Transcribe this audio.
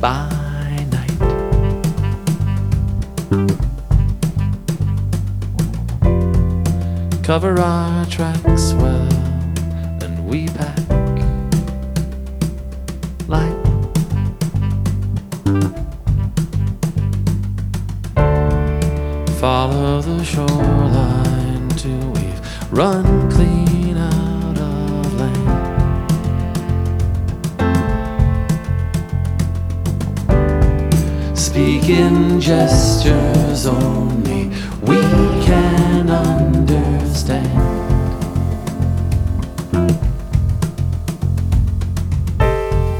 by night. Cover our tracks well, and we pack light. Follow the shoreline till we've run clean out of land. Speak in gestures only we can understand.